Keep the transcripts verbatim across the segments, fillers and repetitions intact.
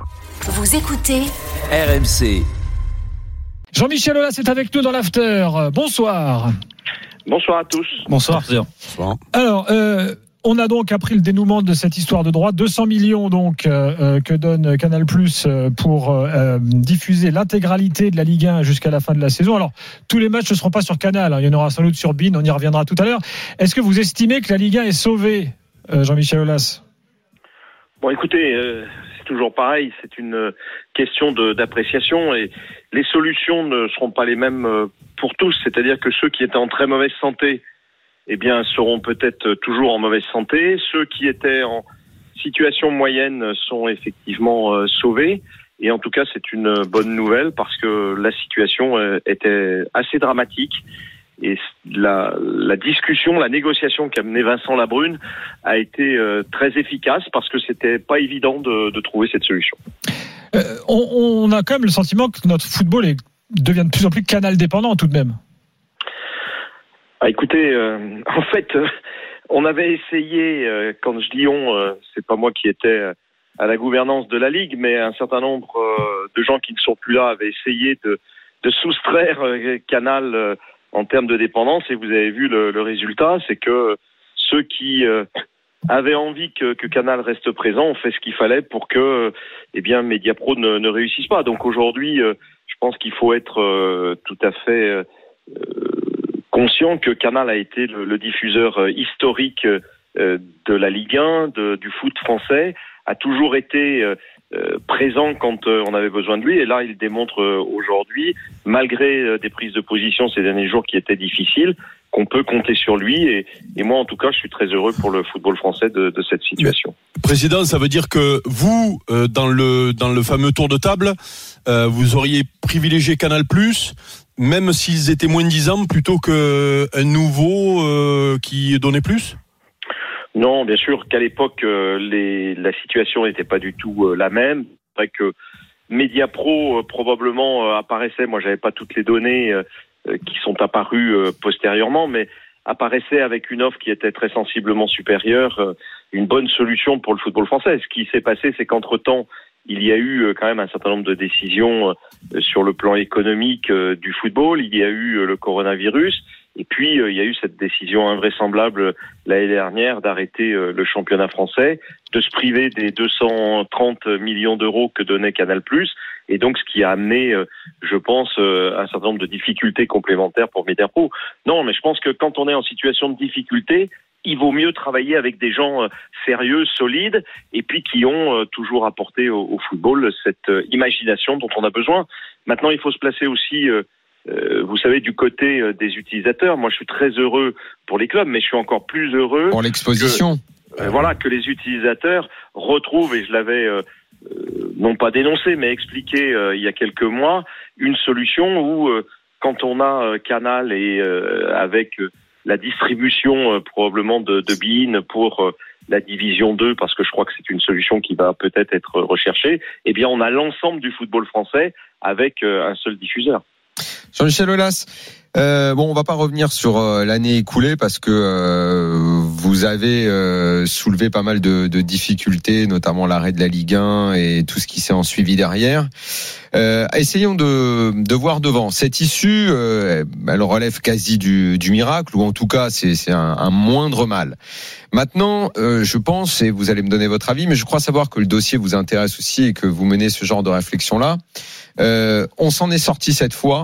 Vous écoutez R M C. Jean-Michel Aulas est avec nous dans l'after. Bonsoir. Bonsoir à tous. Bonsoir. Bonsoir. Alors, euh, on a donc appris le dénouement de cette histoire de droit. deux cents millions donc euh, que donne Canal+ pour euh, diffuser l'intégralité de la Ligue un jusqu'à la fin de la saison. Alors, tous les matchs ne seront pas sur Canal. Il y en aura sans doute sur beIN. On y reviendra tout à l'heure. Est-ce que vous estimez que la Ligue un est sauvée, euh, Jean-Michel Aulas ? Bon, écoutez, euh, c'est toujours pareil. C'est une question de, d'appréciation et les solutions ne seront pas les mêmes pour tous. C'est-à-dire que ceux qui étaient en très mauvaise santé, eh bien, seront peut-être toujours en mauvaise santé. Ceux qui étaient en situation moyenne sont effectivement euh, sauvés. Et en tout cas, c'est une bonne nouvelle parce que la situation euh, était assez dramatique. Et la, la discussion, la négociation qu'a menée Vincent Labrune a été euh, très efficace parce que c'était pas évident de, de trouver cette solution. Euh, on, on a quand même le sentiment que notre football est, devient de plus en plus canal dépendant tout de même. Ah, écoutez, euh, en fait, euh, on avait essayé, euh, quand je dis on, euh, c'est pas moi qui étais à la gouvernance de la Ligue, mais un certain nombre euh, de gens qui ne sont plus là avaient essayé de, de soustraire euh, Canal euh, en termes de dépendance, et vous avez vu le, le résultat, c'est que ceux qui euh, avaient envie que, que Canal reste présent ont fait ce qu'il fallait pour que eh bien, Mediapro ne, ne réussisse pas. Donc aujourd'hui, euh, je pense qu'il faut être euh, tout à fait euh, conscient que Canal a été le, le diffuseur historique euh, de la Ligue un, de, du foot français, a toujours été euh, Euh, présent quand euh, on avait besoin de lui, et là il démontre euh, aujourd'hui, malgré euh, des prises de position ces derniers jours qui étaient difficiles, qu'on peut compter sur lui, et, et moi en tout cas je suis très heureux pour le football français de, de cette situation. Président, ça veut dire que vous, euh, dans le dans le fameux tour de table, euh, vous auriez privilégié Canal+, même s'ils étaient moins disants, plutôt qu'un nouveau euh, qui donnait plus ? Non, bien sûr qu'à l'époque, euh, les, la situation n'était pas du tout euh, la même. C'est vrai que Mediapro euh, probablement euh, apparaissait, moi j'avais pas toutes les données euh, euh, qui sont apparues euh, postérieurement, mais apparaissait avec une offre qui était très sensiblement supérieure, euh, une bonne solution pour le football français. Ce qui s'est passé, c'est qu'entre-temps, il y a eu euh, quand même un certain nombre de décisions euh, sur le plan économique euh, du football. Il y a eu euh, le coronavirus. Et puis, euh, il y a eu cette décision invraisemblable l'année dernière d'arrêter euh, le championnat français, de se priver des deux cent trente millions d'euros que donnait Canal+, et donc ce qui a amené, euh, je pense, euh, un certain nombre de difficultés complémentaires pour Mediapro. Non, mais je pense que quand on est en situation de difficulté, il vaut mieux travailler avec des gens euh, sérieux, solides, et puis qui ont euh, toujours apporté au, au football cette euh, imagination dont on a besoin. Maintenant, il faut se placer aussi... Euh, Euh, vous savez, du côté euh, des utilisateurs, moi je suis très heureux pour les clubs, mais je suis encore plus heureux pour l'exposition. Que, euh, voilà, que les utilisateurs retrouvent, et je l'avais euh, euh, non pas dénoncé, mais expliqué euh, il y a quelques mois, une solution où euh, quand on a euh, Canal et euh, avec euh, la distribution euh, probablement de, de beIN pour euh, la division deux, parce que je crois que c'est une solution qui va peut-être être recherchée, eh bien on a l'ensemble du football français avec euh, un seul diffuseur. Jean-Michel Aulas, euh, bon, on va pas revenir sur euh, l'année écoulée parce que euh, vous avez euh, soulevé pas mal de, de difficultés, notamment l'arrêt de la Ligue un et tout ce qui s'est en suivi derrière. Euh, essayons de, de voir devant. Cette issue, euh, elle relève quasi du, du miracle, ou en tout cas, c'est, c'est un, un moindre mal. Maintenant, euh, je pense, et vous allez me donner votre avis, mais je crois savoir que le dossier vous intéresse aussi et que vous menez ce genre de réflexion-là. Euh, on s'en est sorti cette fois.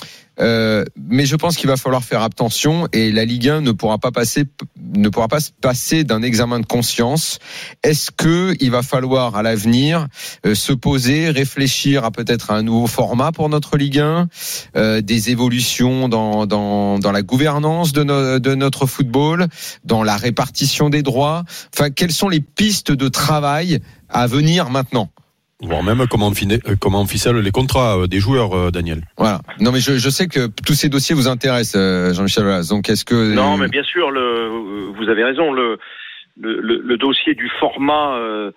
Euh, mais je pense qu'il va falloir faire attention, et la Ligue un ne pourra pas passer, ne pourra pas se passer d'un examen de conscience. Est-ce que il va falloir à l'avenir euh, se poser, réfléchir à peut-être un nouveau format pour notre Ligue un, euh, des évolutions dans dans dans la gouvernance de, no, de notre football, dans la répartition des droits. Enfin, quelles sont les pistes de travail à venir maintenant? Voire même comment, comment on ficelle les contrats des joueurs, Daniel. Voilà. Non, mais je, je sais que tous ces dossiers vous intéressent, Jean-Michel Aulas. Donc, est-ce que... Non, mais bien sûr, le, vous avez raison. Le, le, le, le dossier du format euh,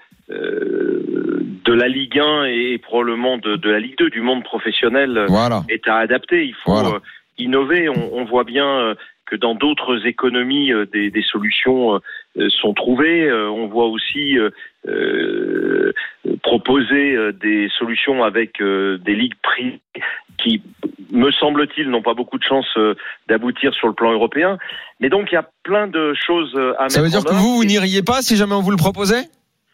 euh, de la Ligue un et probablement de, de la Ligue deux, du monde professionnel, voilà, est à adapter. Il faut voilà. euh, innover. On, on voit bien que dans d'autres économies, euh, des, des solutions euh, sont trouvées. Euh, on voit aussi euh, euh, proposer euh, des solutions avec euh, des ligues privées qui, me semble-t-il, n'ont pas beaucoup de chances euh, d'aboutir sur le plan européen. Mais donc, il y a plein de choses à mettre en œuvre. Ça veut dire que vous, vous n'iriez pas si jamais on vous le proposait ?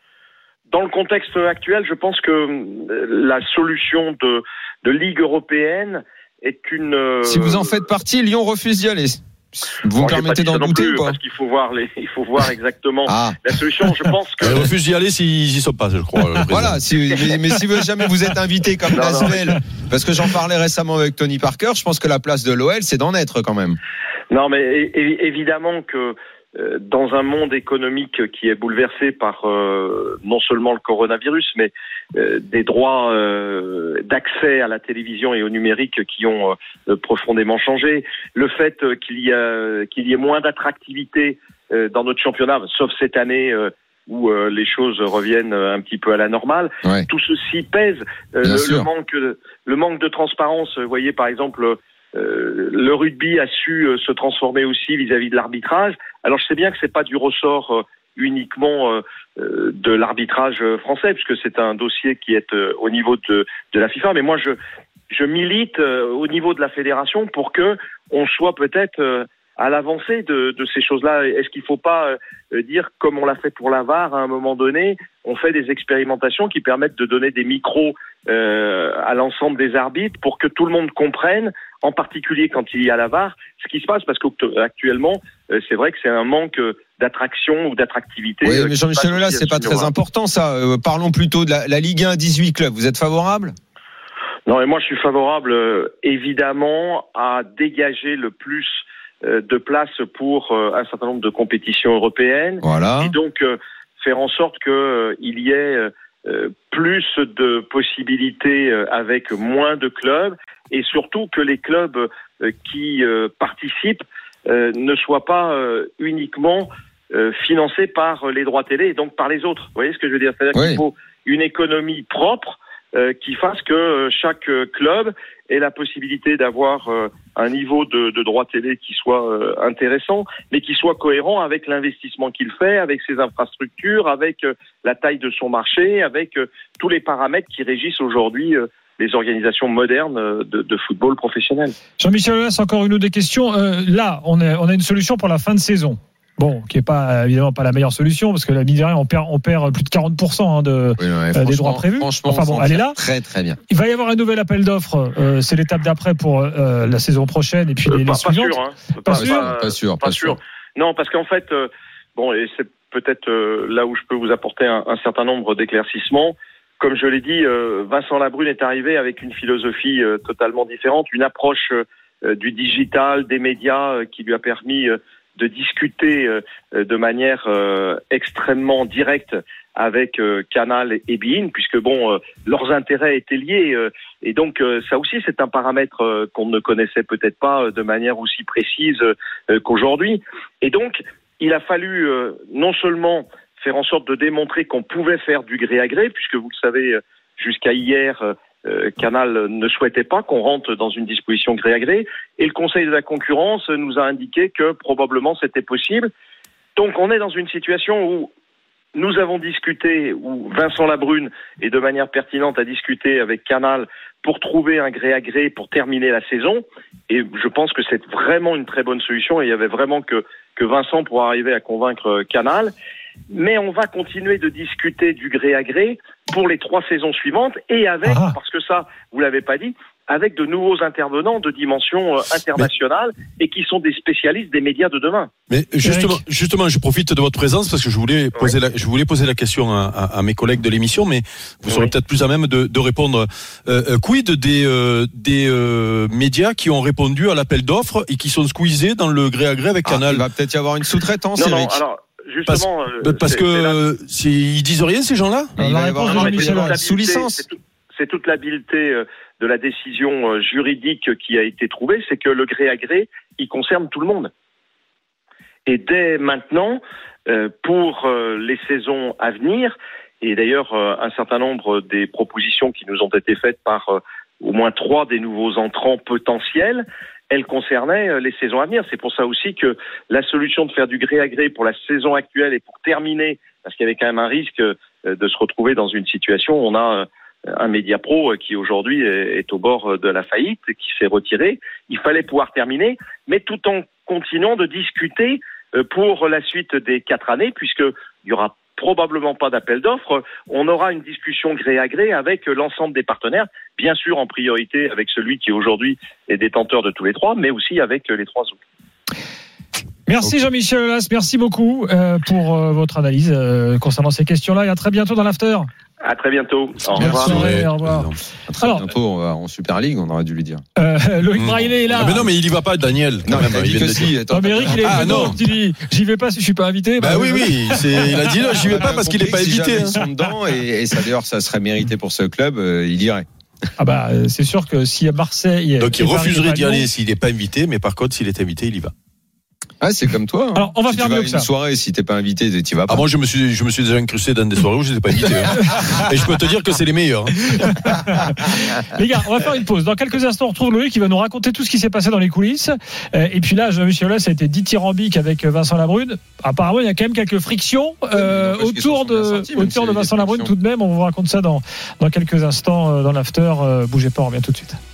Dans le contexte actuel, je pense que la solution de, de Ligue européenne est une... Euh... Si vous en faites partie, Lyon refuse d'y aller. Vous bon, me permettez d'en douter ou pas ? Parce qu'il faut voir les, il faut voir exactement ah. la solution. Je pense que... Ils refusent d'y aller s'ils y sont pas, je crois. Voilà, si, mais, mais si vous, jamais vous êtes invité comme Lasvel, parce que j'en parlais récemment avec Tony Parker, je pense que la place de l'O L, c'est d'en être quand même. Non, mais é- évidemment que dans un monde économique qui est bouleversé par euh, non seulement le coronavirus, mais euh, des droits euh, d'accès à la télévision et au numérique qui ont euh, profondément changé, le fait euh, qu'il y a qu'il y ait moins d'attractivité euh, dans notre championnat, sauf cette année euh, où euh, les choses reviennent un petit peu à la normale, ouais. Tout ceci pèse. Euh, le, le manque le manque de transparence. Vous voyez, par exemple. Euh, le rugby a su euh, se transformer aussi vis-à-vis de l'arbitrage. Alors je sais bien que c'est pas du ressort euh, uniquement euh, euh, de l'arbitrage français, puisque c'est un dossier qui est euh, au niveau de, de la FIFA. Mais moi, je, je milite euh, au niveau de la fédération pour que on soit peut-être euh, à l'avancée de, de ces choses-là. Est-ce qu'il ne faut pas euh, dire, comme on l'a fait pour la V A R, à un moment donné, on fait des expérimentations qui permettent de donner des micros euh, à l'ensemble des arbitres pour que tout le monde comprenne, en particulier quand il y a la V A R, ce qui se passe, parce qu'actuellement, euh, c'est vrai que c'est un manque d'attraction ou d'attractivité. Oui, mais Jean-Michel Aulas, c'est pas très important ça. Euh, parlons plutôt de la, la Ligue un, dix-huit clubs. Vous êtes favorable ? Non, et moi je suis favorable, euh, évidemment, à dégager le plus euh, de place pour euh, un certain nombre de compétitions européennes. Voilà. Et donc euh, faire en sorte qu'il euh, y ait euh, plus de possibilités euh, avec moins de clubs, et surtout que les clubs euh, qui euh, participent euh, ne soient pas euh, uniquement euh, financés par les droits télé et donc par les autres. Vous voyez ce que je veux dire ? C'est-à-dire oui. qu'il faut une économie propre euh, qui fasse que euh, chaque euh, club ait la possibilité d'avoir euh, un niveau de, de droits télé qui soit euh, intéressant, mais qui soit cohérent avec l'investissement qu'il fait, avec ses infrastructures, avec euh, la taille de son marché, avec euh, tous les paramètres qui régissent aujourd'hui euh, les organisations modernes de, de football professionnel. Jean-Michel Aulas, encore une ou deux questions. Euh, là, on a, on a une solution pour la fin de saison. Bon, qui n'est pas évidemment pas la meilleure solution, parce que la mine de rien, on perd, on perd plus de quarante pour cent hein, de, oui, ouais, euh, des droits prévus. Enfin bon, elle est là. Très très bien. Il va y avoir un nouvel appel d'offres. Euh, c'est l'étape d'après pour euh, la saison prochaine et puis euh, les, pas, les suivantes. Pas sûr, hein. Pas, pas, sûr pas, pas sûr. Pas, pas sûr. sûr. Non, parce qu'en fait, euh, bon, et c'est peut-être euh, là où je peux vous apporter un, un certain nombre d'éclaircissements. Comme je l'ai dit, euh, Vincent Labrune est arrivé avec une philosophie euh, totalement différente, une approche euh, du digital, des médias, euh, qui lui a permis euh, de discuter euh, de manière euh, extrêmement directe avec euh, Canal et beIN, puisque bon, euh, leurs intérêts étaient liés, euh, et donc euh, ça aussi c'est un paramètre euh, qu'on ne connaissait peut-être pas euh, de manière aussi précise euh, qu'aujourd'hui. Et donc, il a fallu euh, non seulement faire en sorte de démontrer qu'on pouvait faire du gré à gré, puisque vous le savez, jusqu'à hier, euh, Canal ne souhaitait pas qu'on rentre dans une disposition gré à gré, et le Conseil de la concurrence nous a indiqué que probablement c'était possible. Donc on est dans une situation où nous avons discuté, où Vincent Labrune est de manière pertinente à discuter avec Canal pour trouver un gré à gré pour terminer la saison, et je pense que c'est vraiment une très bonne solution, et il y avait vraiment que, que Vincent pour arriver à convaincre Canal. Mais on va continuer de discuter du gré à gré pour les trois saisons suivantes, et avec, ah. parce que ça, vous l'avez pas dit, avec de nouveaux intervenants de dimension euh, internationale mais, et qui sont des spécialistes des médias de demain. Mais justement, justement, je profite de votre présence parce que je voulais poser, oui. la, je voulais poser la question à, à, à mes collègues de l'émission, mais vous serez oui. peut-être plus à même de, de répondre. Euh, quid des, euh, des euh, médias qui ont répondu à l'appel d'offres et qui sont squeezés dans le gré à gré avec ah, Canal ? Il va peut-être y avoir une sous-traitance, non, Eric. Non, alors, justement, parce, euh, parce que c'est, ils disent rien ces gens-là. Il va y avoir un Jean-Michel sous licence. C'est, tout, c'est toute l'habileté de la décision juridique qui a été trouvée, c'est que le gré à gré, il concerne tout le monde. Et dès maintenant, pour les saisons à venir, et d'ailleurs un certain nombre des propositions qui nous ont été faites par au moins trois des nouveaux entrants potentiels, elle concernait les saisons à venir. C'est pour ça aussi que la solution de faire du gré à gré pour la saison actuelle et pour terminer, parce qu'il y avait quand même un risque de se retrouver dans une situation où on a un Mediapro qui aujourd'hui est au bord de la faillite, qui s'est retiré. Il fallait pouvoir terminer, mais tout en continuant de discuter pour la suite des quatre années, puisqu'il y aura probablement pas d'appel d'offres. On aura une discussion gré à gré avec l'ensemble des partenaires, bien sûr en priorité avec celui qui aujourd'hui est détenteur de tous les trois, mais aussi avec les trois autres. Merci okay. Jean-Michel Aulas, merci beaucoup euh, pour euh, votre analyse euh, concernant ces questions-là et à très bientôt dans l'after. À très bientôt. Au revoir. Merci, au revoir. À très Alors, bientôt en Super League, on aurait dû lui dire. Euh, Loïc mmh. Braillet est là. Ah mais non, mais il y va pas, Daniel. Non, mais il a dit que si. Non, mais Eric, il est ah, non. Il dit, j'y vais pas si je suis pas invité. Bah, bah oui, oui. C'est, il a dit non, j'y vais pas parce qu'il est pas invité. Si ils sont dedans et, et ça d'ailleurs, ça serait mérité pour ce club, euh, il irait. Ah bah, c'est sûr que si à Marseille. Donc il refuserait d'y aller s'il n'est pas invité, mais par contre, s'il est invité, il y va. Ah, c'est comme toi. Hein. Alors, on va si faire tu vas mieux à que une ça. soirée, si t'es pas invité, tu vas pas. Ah, moi, je me suis, je me suis déjà incrusté dans des soirées où je n'étais pas invité. Hein. Et je peux te dire que c'est les meilleurs. Hein. Les gars, on va faire une pause. Dans quelques instants, on retrouve Loïc qui va nous raconter tout ce qui s'est passé dans les coulisses. Et puis là, Jean-Michel Aulas a été dithyrambique avec Vincent Labrune. Apparemment, il y a quand même quelques frictions euh, oui, autour de, sortis, autour de Vincent Labrune tout de même. On vous raconte ça dans, dans quelques instants dans l'after. Bougez pas, on revient tout de suite.